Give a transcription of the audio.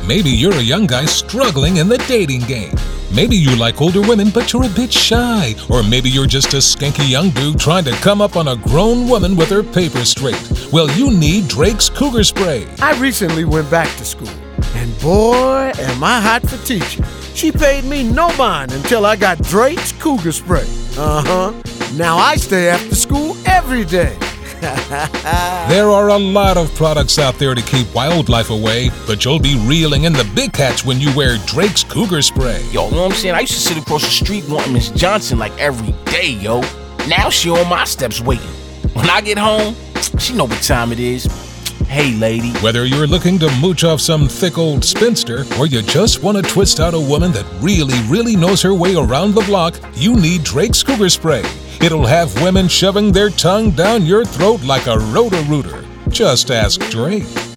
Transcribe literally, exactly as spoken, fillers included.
Maybe you're a young guy struggling in the dating game. Maybe you like older women, but you're a bit shy. Or maybe you're just a skanky young dude trying to come up on a grown woman with her papers straight. Well, you need Drake's Cougar Spray. I recently went back to school, and boy, am I hot for teaching. She paid me no mind until I got Drake's Cougar Spray. Uh-huh. Now I stay after school every day. There are a lot of products out there to keep wildlife away, but you'll be reeling in the big cats when you wear Drake's Cougar Spray. Yo, you know what I'm saying? I used to sit across the street wanting Miss Johnson like every day, yo. Now she on my steps waiting. When I get home, she know what time it is. Hey, lady. Whether you're looking to mooch off some thick old spinster or you just want to twist out a woman that really, really knows her way around the block, you need Drake's Cougar Spray. It'll have women shoving their tongue down your throat like a Roto-Rooter. Just ask Drake.